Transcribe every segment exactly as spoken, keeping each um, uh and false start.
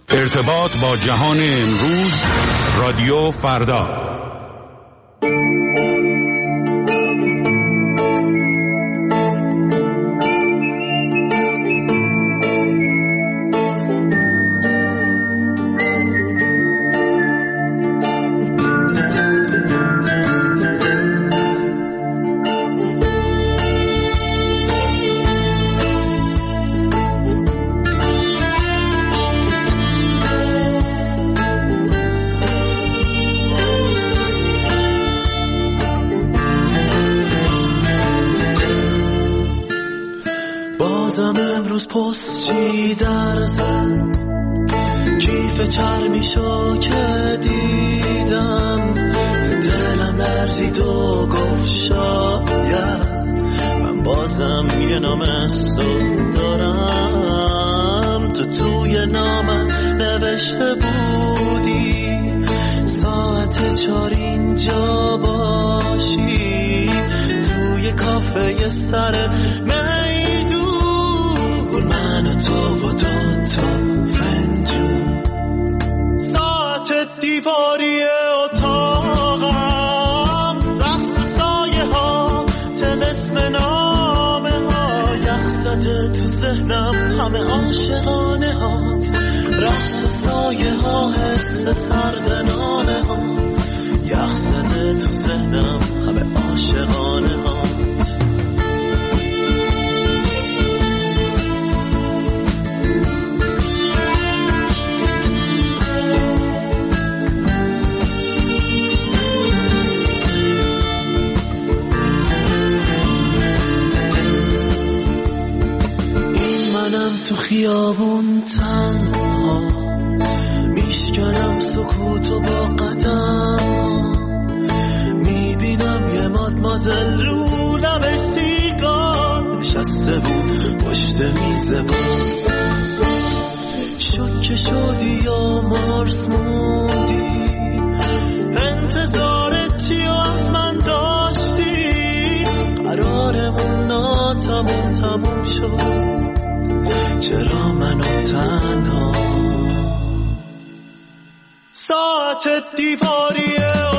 ارتباط با جهان امروز، رادیو فردا. بازم امروز پستی در زن کیف چرمیشو که دیدم، به دلم لرزید و گفت شاید من بازم یه نام اسم دارم. تو توی نامم نوشته بودی ساعت چار اینجا باشی، توی کافه سر میدون من و تو با دو تا فنجون، ساعت دیواری اتاقم، رقص سایه ها، طلسم نامه ها، یخ زده تو ذهنم همه عاشقانه هات، رقص سایه ها، حس سرد نامه ها، یخ زده تو ذهنم همه عاشقانه ها. تو خیابون تنها میشکنم سکوتو با قدم، میبینم یه مادمازل رو لب سیگار نشسته بود پشت میز بود، شوکه شدی یا مارس موندی، انتظارت چی و از من داشتی، قرارمون ناتموم تموم شد، چرا منو تنها، ساعت دیواری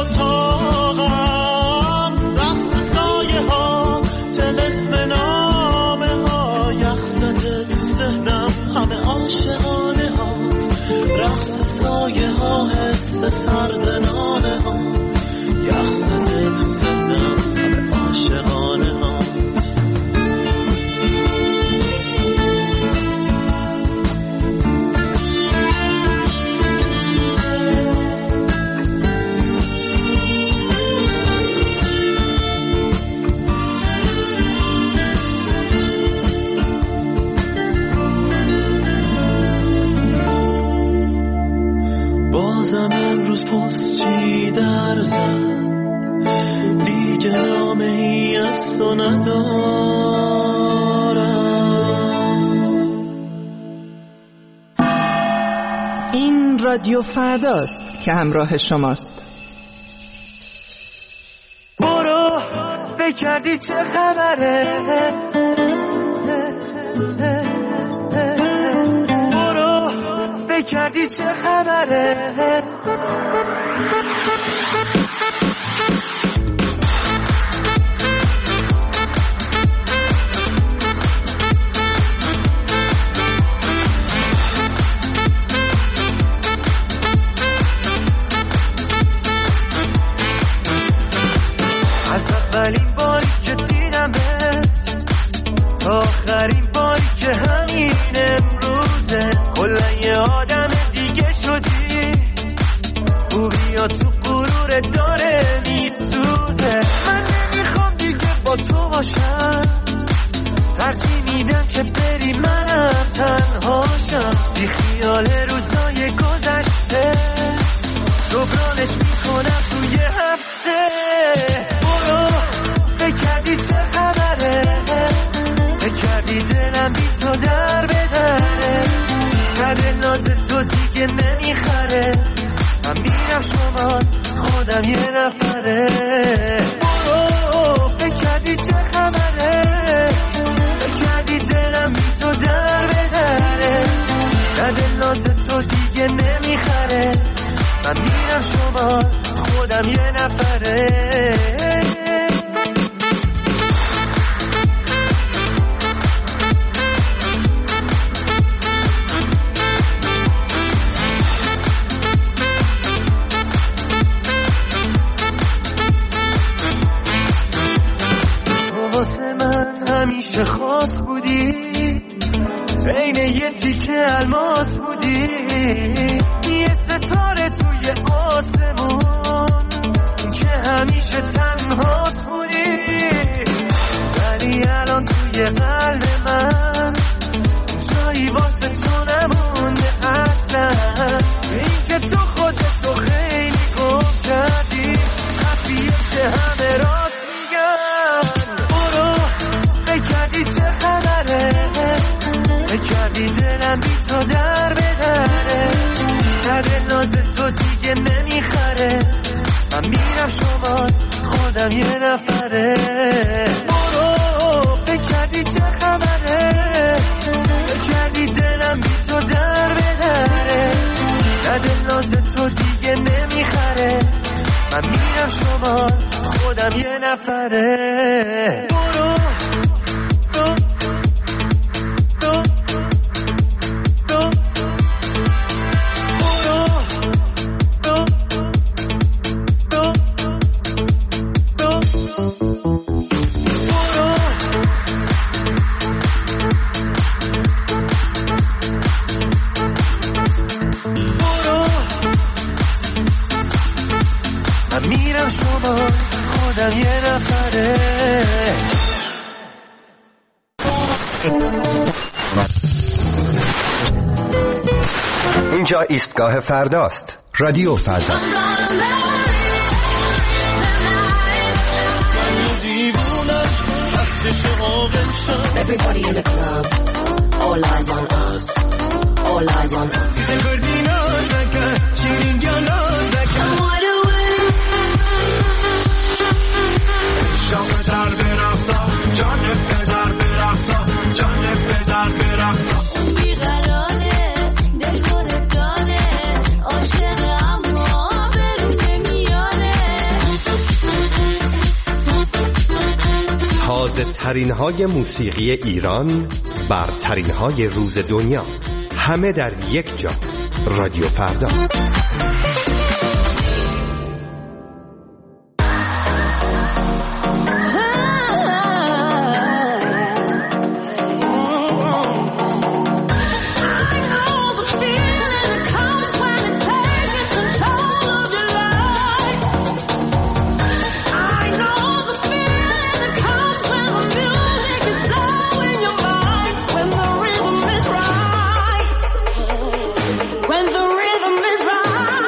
اتاقم، رقص سایه ها، طلسم نامه ها، یخ زده تو ذهنم همه عاشقانه هات، رقص سایه ها، حس سرد نامه ها، یخ زده تو ذهنم همه عاشقانه ها. بازم امروز پستی در زن دیگه نامه ای از تو ندارم. این رادیو فرداست که همراه شماست. برو فکر کردی چه خبره، برو فکر کردی چه خبره، از اولین باری که دیدمت تا آخرین باری که همین امروزه، کلا یه آدم دیگه شدی، خوبیا تو غرور داره میسوزه، من نمیخوام دیگه با تو باشم، ترجیح میدم که بری منم تنهاشم، بی خیال روزای گذشته جبرانش میکنم توی هفته. برو فکر کردی چه خبره، فکر کردی دلم بی تو در بدره، کده ناز تو دیگه نمیخره، من میرم شما خودم یه نفره. برو فکر کردی چه خبره، فکر کردی دلم بی تو در بدره، کده ناز تو دیگه دیگه نمیخره. من میرم شما خودم یه نفره. تو واسه من همیشه خاص بودی، بین یه تیکه الماس بودی، یه ستاره توی آسمون که همیشه تنهاست بودی. ولی الان توی قلب من جایی واسه تو نمونده اصلا. این که تو خودتو خیلی گم کردی، حرفیه که همه راست میگن. برو فکر کردی چه خبره، فکر کردی دلم بی تو در بدره. در ناز تو دیگه نمیخره. من میرم شما خودم یه نفره. برو فکر کردی چه خبره، فکر کردی دلم بی تو در بدره. در ناز تو دیگه نمیخره. من میرم شما خودم یه نفره. برو برو خودم یه نفره. اینجا ایستگاه فرداست. رادیو فردا. Everybody in the club, all eyes on us, all eyes on us. جان در برقصا، جان پدر برقصا، جان پدر برقصا. بیقراره دل گردانه، عاشق اما برو نمیاره. تازه ترین های موسیقی ایران، برترین های روز دنیا، همه در یک جا. رادیو فردا. When the rhythm is right.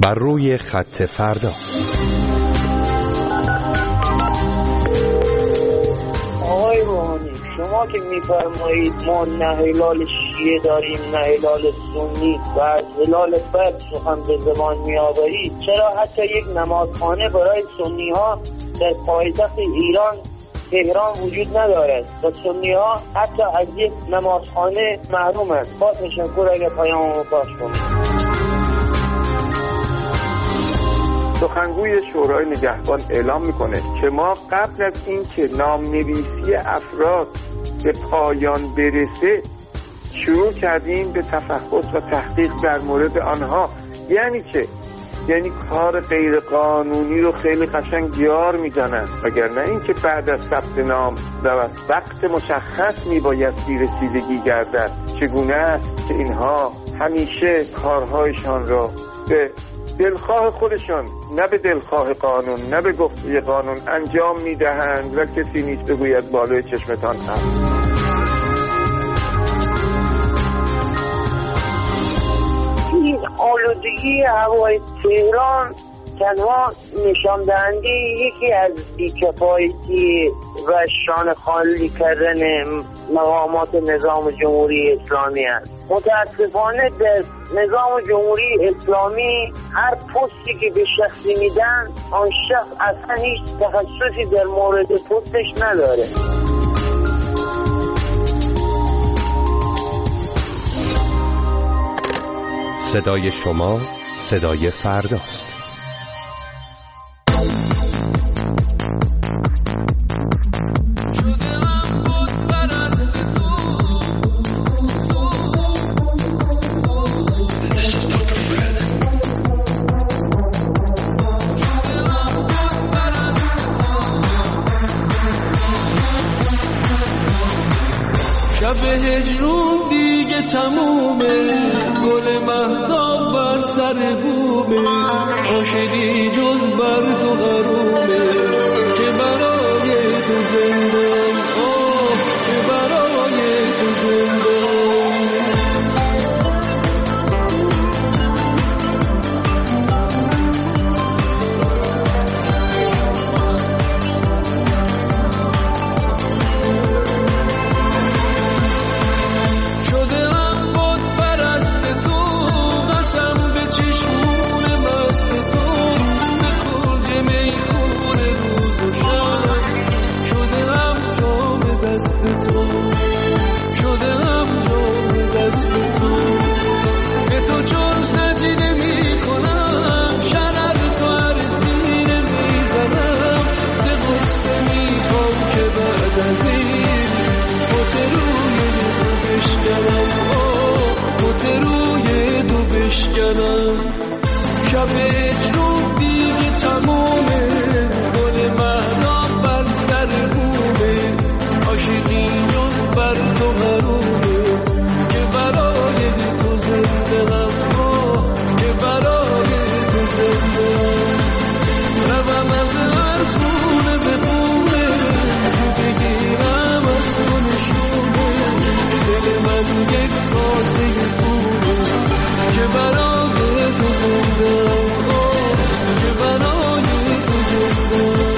بر روی خط فردا. آقای روحانی، شما که میفرمایید ما نه هلال شیعه داریم نه هلال سنی و از هلال بد سخن به زبان میآورید، چرا حتی یک نمازخانه برای سنی ها در پایتخت ایران تهران وجود ندارد و سنی ها حتی از یک نمازخانه محرومند؟ با تشکر اگر پیاممو پخش کنید. سخنگوی شورای نگهبان اعلام میکنه که ما قبل از این که نامنویسی افراد به پایان برسه شروع کردیم به تفحص و تحقیق در مورد آنها. یعنی چه؟ یعنی کار غیر قانونی رو خیلی قشنگ یار میزنن، وگرنه اینکه بعد از ثبت نام و وقت مشخص میبایستی رسیدگی گردد. چگونه است که اینها همیشه کارهایشان را به دلخواه خودشان، نه به دلخواه قانون، نه به گفته قانون انجام میدهند و کسی نیست بگوید بالای چشمتان هست. این آلودگی هوای تهران تنها نشان دهنده یکی از بی‌کفایتی و شانه خالی کردن مقامات نظام جمهوری اسلامی است. متاسفانه در نظام جمهوری اسلامی هر پستی که به شخصی میدن، آن شخص اصلا هیچ تخصصی در مورد پستش نداره. صدای شما صدای فرداست. شب هجرون دیگه تمومه، گل مهتاب بر سر بومه، عاشقی جز بر تو غرومه که برای تو زندم، آه که برای تو زندم. شب هجرون دیگه تمومه، گل مهتاب بر سر بومه، عاشقی جز بر تو غرومه که برای تو زندم، که برای تو زندم. روم از هر خونه به خونه، بگیرم از تو نشونه، دل من یک کاسه خونه که برای تو زندم، که برای تو زندم.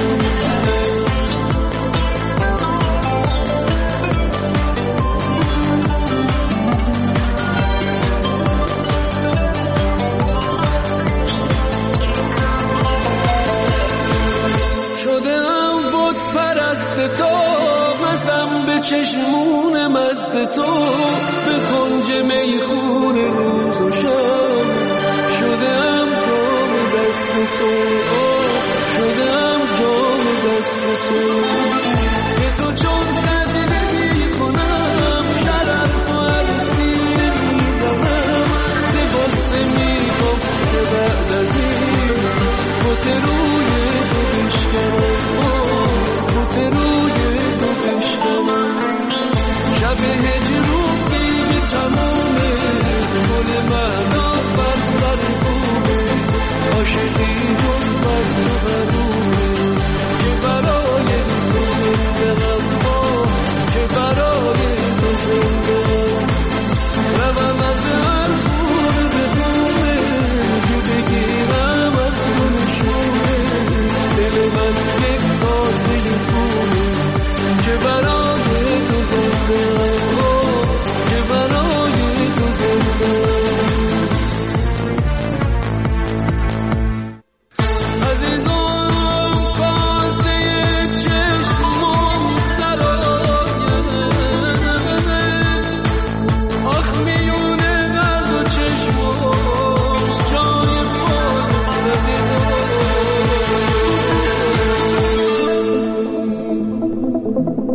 شدم بت پرست تو، مستم به چشمون مست تو، به کنج میخون روز و شب شدم جام دست تو، شدم جام دست تو. به تو چون سجده می کنم، شرف و عرصیه می زنم، لباسه می کن که بعد از این بوت روی تو بشکنم، بوت روی تو بشکنم. شب هجرون دیگه تمومه، گل مهتاب بر سر بومه، عاشقی جز بر تو غرومه که برای تو زندم، که برای تو زندم. روم از هر خونه به خونه، که بگیرم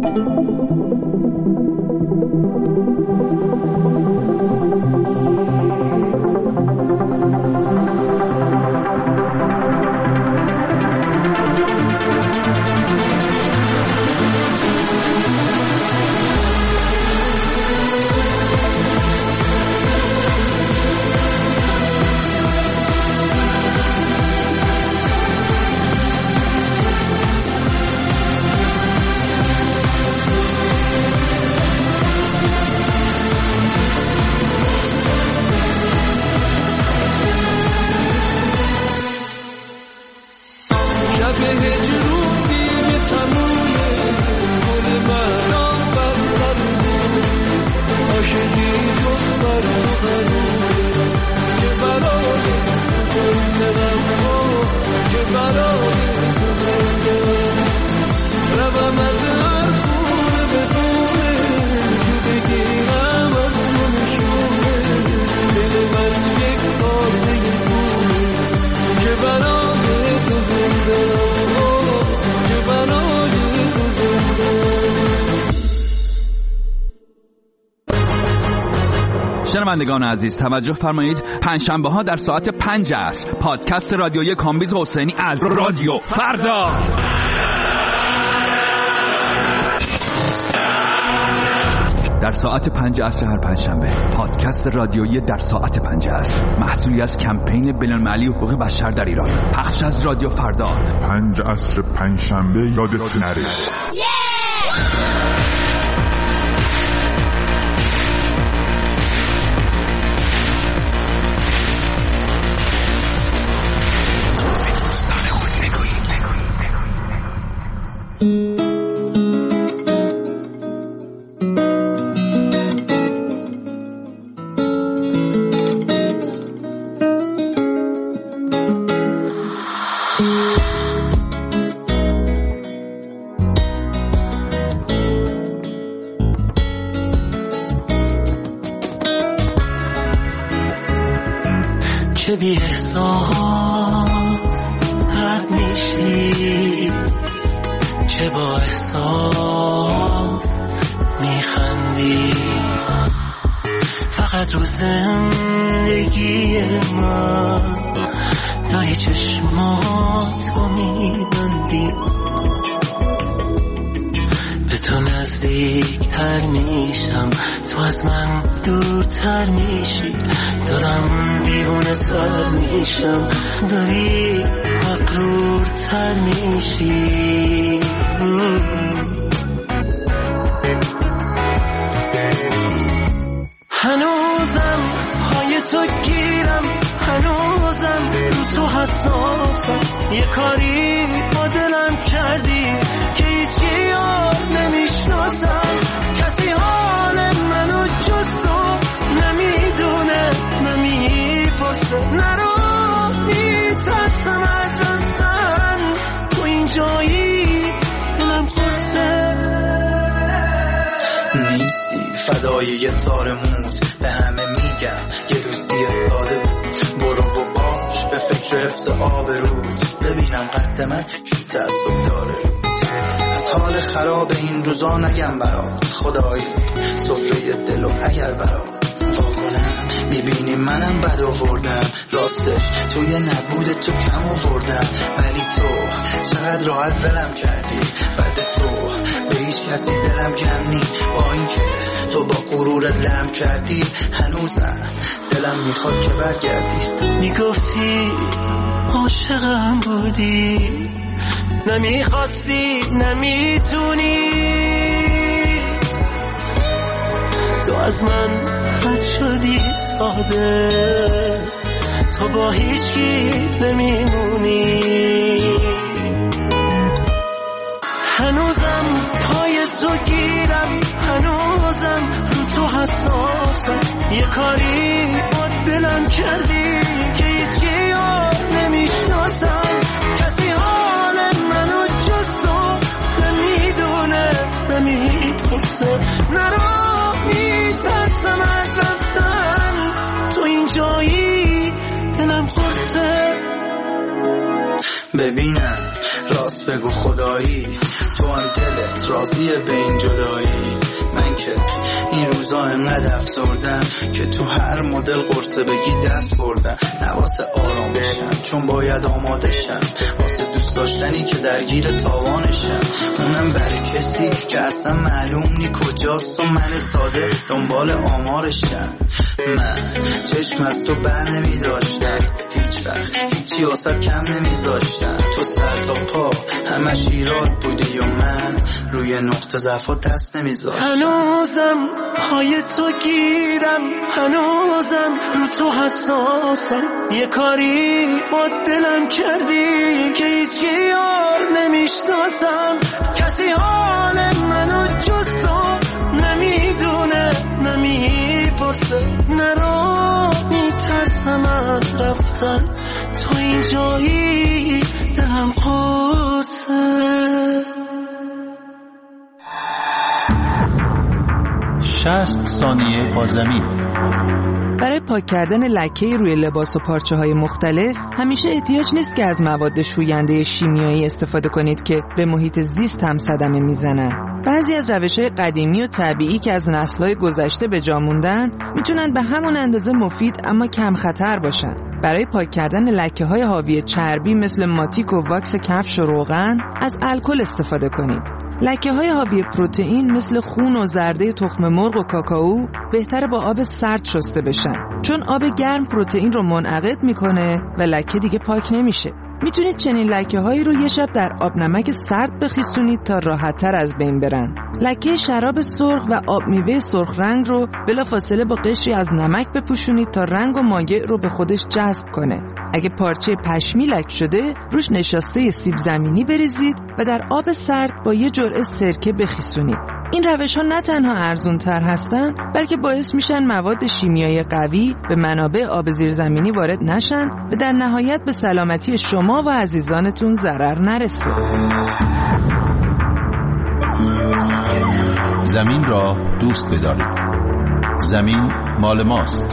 شنوندگان عزیز توجه فرمایید، پنجشنبه ها در ساعت پنج عصر پادکست رادیویی کامبیز حسینی از رادیو فردا. در ساعت پنج عصر هر پنجشنبه پادکست رادیویی در ساعت پنج عصر، محصولی از کمپین بین‌المللی حقوق بشر در ایران، پخش از رادیو فردا. پنج عصر پنجشنبه یادت نره. چه بی احساس رد میشی، چه با احساس میخندی، فقط رو زندگی من داری چشماتو میبندی، به تو نزدیکتر میشم، تو از من دورتر میشی، دارم دیوانه تر میشم، داری مغرورتر میشی. هنوزم پای تو گیرم، هنوزم رو تو حساسم، یه کاری با دلم کردی که هیچی یاد نمیشناسم، کسی حال منو جز تو نمیدونه نمیپرسه، نرو میترسم از رفتن، تو اینجایی دلم خورسه. نیستی فدای یه تار موت، به همه میگم یه دوستی ساده بود، برو و باش به فکر حفظ آبروت، ببینم قد من چی تعصب داره روت، از حال خراب این روزا نگم برات، خدایی سفره دل و اگر برات واکنم، میبینی منم بد آوردم، راستش توی نبود تو کم آوردم، ولی تو چقدر راحت ولم کردی، بعد تو به هیچ کسی دلم کم نی، با اینکه تو با غرورت لم کردی، هنوزم دلم میخواد که برگردی. میگفتی عاشقم بودی، نمیخواستی نمیتونی، تو از من رد شدی ساده، تو با هیچکی نمیمونی، هنوزم پای تو گیرم، هنوزم رو تو حساسم، یه کاری با دلم کردی که هیچکی یاد نمیشناسم، کسی حال منو جز تو نمیدونه نمیپرسه، نرو میترسم از رفتن، تو اینجایی دلم خورسه. ببینم راست بگو خدایی تو هم دلت راضیه به این جدایی؟ من که این روزا انقدر افسردم که تو هر مدل قرصه بگی دست بردم. نواسه آرام بشم چون باید آماده شم واسه دوست داشتنی که درگیر تاوانشم. اونم برای کسی که اصلا معلوم نی کجاست و من ساده دنبال آمارشم. من چشم از تو بر نمی داشتم هیچ وقت هیچی واسه کم نمی زاشتم. تو سر تا پا همش ایراد بودی و من روی نقطه ضعفات دست نمی زاشتم. هنوزم پای تو گیرم، هنوزم رو تو حساسم. یه کاری با دلم کردی که هیچ یار نمیشناسم. کسی حال منو جز تو نمیدونه نمیپرسه. نرا میترسم از رفتن تو این جایی دلم قرصه. شصت ثانیه با زمین. برای پاک کردن لکه روی لباس و پارچه های مختلف همیشه احتیاج نیست که از مواد شوینده شیمیایی استفاده کنید که به محیط زیست هم صدمه میزنن. بعضی از روش‌های قدیمی و طبیعی که از نسل‌های گذشته به جا موندن میتونن به همون اندازه مفید اما کم خطر باشن. برای پاک کردن لکه‌های حاوی چربی مثل ماتیک و واکس کفش و روغن از الکل استفاده کنید. لکه‌های حاوی پروتئین مثل خون و زرده تخم مرغ و کاکائو بهتره با آب سرد شسته بشن چون آب گرم پروتئین رو منعقد میکنه و لکه دیگه پاک نمیشه. میتونید چنین لکه‌هایی رو یه شب در آب نمک سرد بخیسونید تا راحت‌تر از بین برن. لکه شراب سرخ و آب میوه سرخ رنگ رو بلافاصله با قشری از نمک بپوشونید تا رنگ و مایع رو به خودش جذب کنه. اگه پارچه پشمی لک شده روش نشاسته سیب زمینی بریزید و در آب سرد با یه جرعه سرکه بخیسونید. این روش ها نه تنها ارزون تر هستن بلکه باعث میشن مواد شیمیایی قوی به منابع آب زیرزمینی وارد نشن و در نهایت به سلامتی شما و عزیزانتون ضرر نرسه. زمین را دوست بدارید. زمین مال ماست.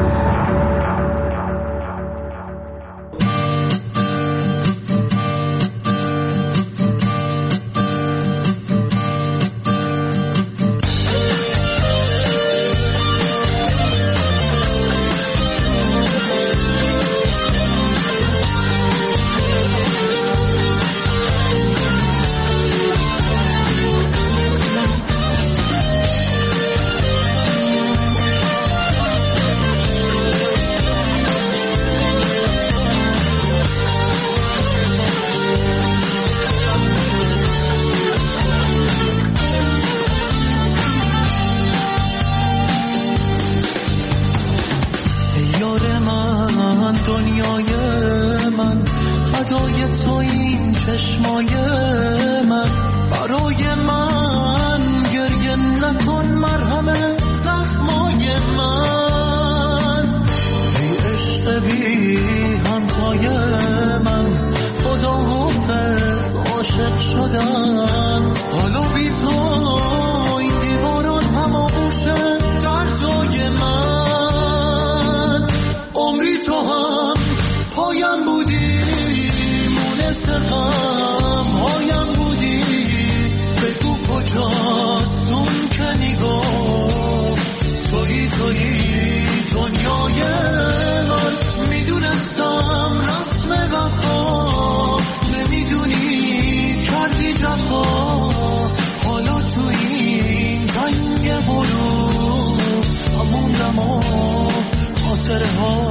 دنیای من فدای تو این چشمای من برای من گریه نکن مرهم زخمای من ای عشق بی همتای من خدا حافظ عاشق شدن حالا بی تو این دیواران هماغوشه در جای من عمری تو هم پایم بودی مونس غم هایم بودی بگو کجاست اون که نگاه تویی تویی دنیای من میدونستم رسم وفا نمیدونی کردی جفا حالا تو این جنگ غروب هموندم و خاطره ها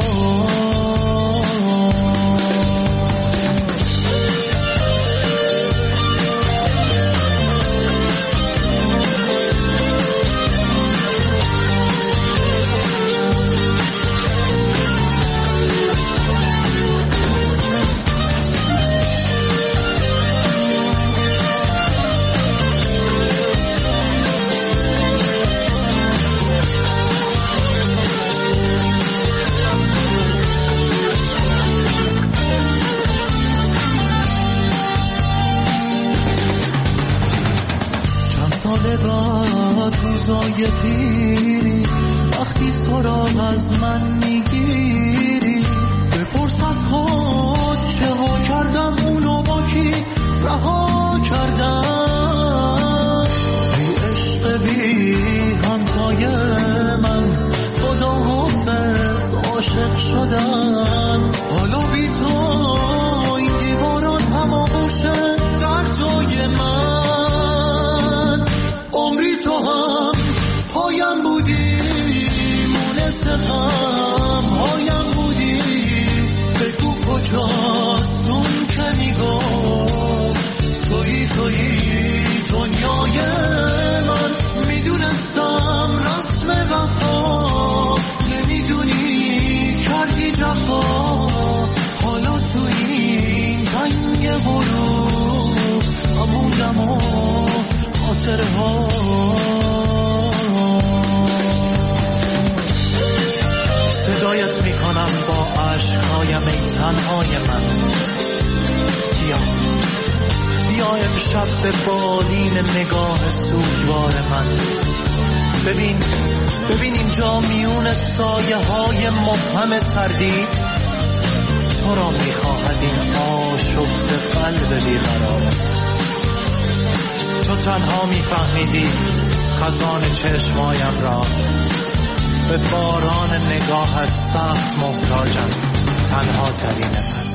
روزای پیری وقتی سراغ از من میگیری بپرس از خود چه ها کردم اونو با کی رها کردم. ای عشق بی همتای من، خدا حافظ عاشق شدم. حالا بی تو این دیواران هماغوشه در جای من. عمری تو هم پایم بودی، مونس غم هایم بودی. بگو کجاست اون که میگفت تویی تویی دنیای من. میدونستم رسم وفا، نمیدونی کردی جفا. حالا تو این جنگ غروب هموندم و خاطره ها. صدایت میکنم با عشقهایم ای تنهای من. بیا بیا امشب به بالین نگاه سوگوار من. ببین ببین اینجا میون سایه های مبهم تردید تو را میخواهد این آشفت قلب بیقرار. تو تنها میفهمیدی خزان چشمایم را. به باران نگاهت سخت محتاجم، تنها ترین من.